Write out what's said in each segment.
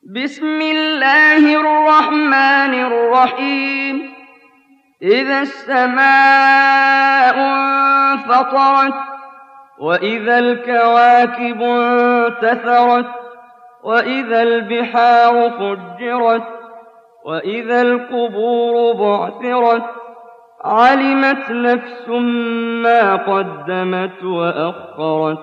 بسم الله الرحمن الرحيم إذا السماء انفطرت وإذا الكواكب انتثرت وإذا البحار فجرت وإذا القبور بعثرت علمت نفس ما قدمت وأخرت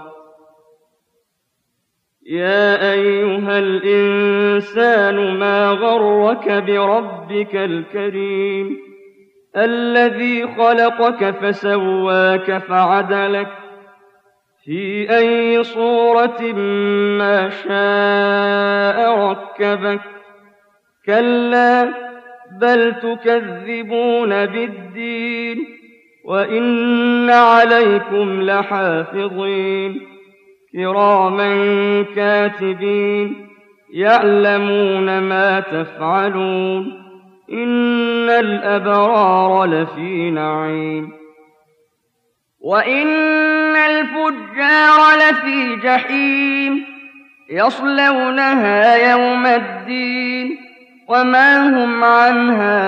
يا أيها الإنسان ما غرك بربك الكريم الذي خلقك فسواك فعدلك في أي صورة ما شاء ركبك كلا بل تكذبون بالدين وإن عليكم لحافظين كراما كاتبين يعلمون ما تفعلون إن الأبرار لفي نعيم وإن الفجار لفي جحيم يصلونها يوم الدين وما هم عنها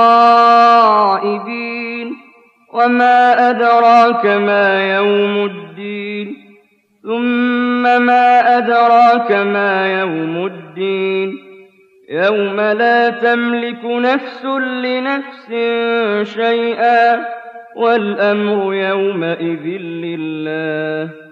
بغائبين وما أدراك ما يوم الدين ثم ما أدراك ما يوم الدين يوم لا تملك نفس لنفس شيئا والأمر يومئذ لله